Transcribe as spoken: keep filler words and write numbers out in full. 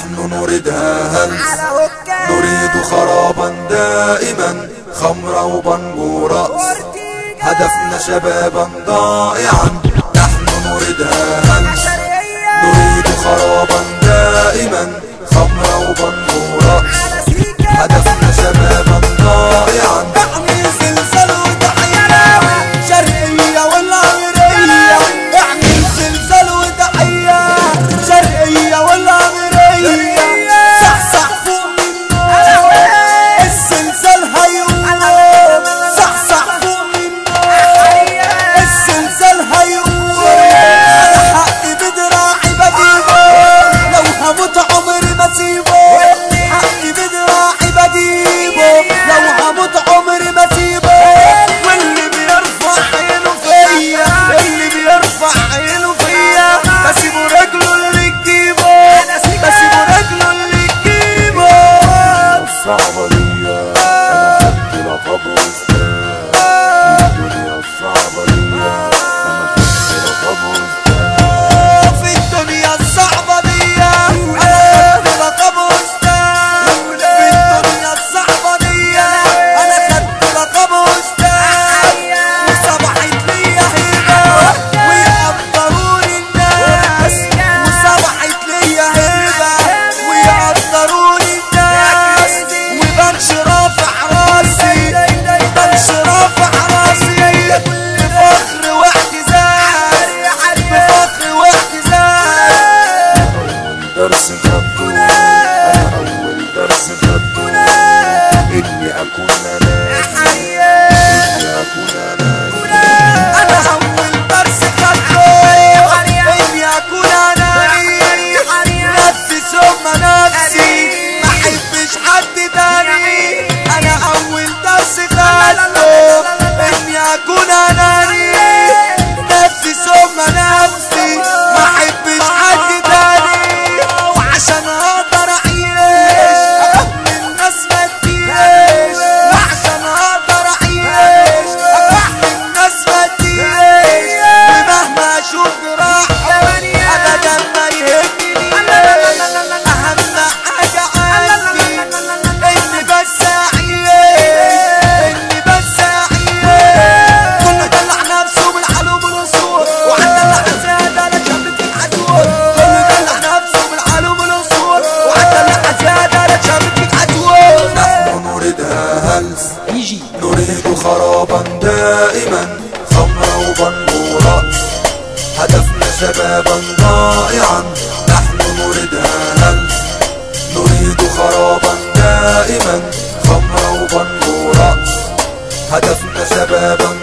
نحن نريدها هلس، نريد خرابا دائما، خمرة وبنجو رأس، هدفنا شبابا ضائعا، نحن نريدها هلس، نريد خرابا دائما، خمرة وبنجو رأس، هدفنا شبابا ضائعا. اعمل زلزال وتحية شرقية والعمرية، اعمل زلزال وتحية شرقية والعمرية، صحصح فوق منه الزلزال هيقوم، صحصح فوق منه الزلزال هيقوم، على حقي بدراعي بجيبه، لو هموت عمري ما اسيبه، حقي بدراعي بجيبه، لو هموت عمري ما اسيبه، واللي بيرفع عينه فيا، اللي بيرفع عينه فيا، بسيبه رجله اللي تجيبه، بسيبه رجله اللي تجيبه. الصعبة دي انا خدت لقب وستان، الدنيا الصعبة دي انا خدت لقب وستان، في الدنيا الصعبة دي انا خدت لقب وستان، في الدنيا الصعبة دي انا خدت لقب وستان، وصبحت ليا هيبة ويقدروني الناس، وصبحت ليا هيبة ويقدروني الناس، وبمشي رافع راسي، بمشي رافع راسي بفخر واعتزاز، بفخر واعتزاز. أول درس خدته، أنا أول درس خدته، إني أكون أناني، إني أكون أناني. انا اول درس خدته اني اكون اناني، نفسي ثم نفسي، ما احبش حد تاني. انا اول درس خدته اني اكون اناني، نفسي ثم نفسي، ما احبش حد تاني، وعشان اقدر اعيش اكون الناس ما تجيش، وعشان اقدر اعيش افهم الناس ما تجيش، ومهما اشوف جراح ابدا ما يهمني، اهم حاجه عندي اني بس اعيش، اني بس اعيش. كله دلع نفسه بالعلوم والاصول، وعدل الحساد على شبكة العدول، كله دلع نفسه بالعلوم والاصول، وعدل الحساد على شبكة العدول. نحن نريدها هلس، نريد خرابا دائما، خمرة وبنجو رأس، هدفنا شبابا ضائعا، نحن نريدها هلس، نريد خرابا دائما، خمرة وبنجو رأس، هدفنا شبابا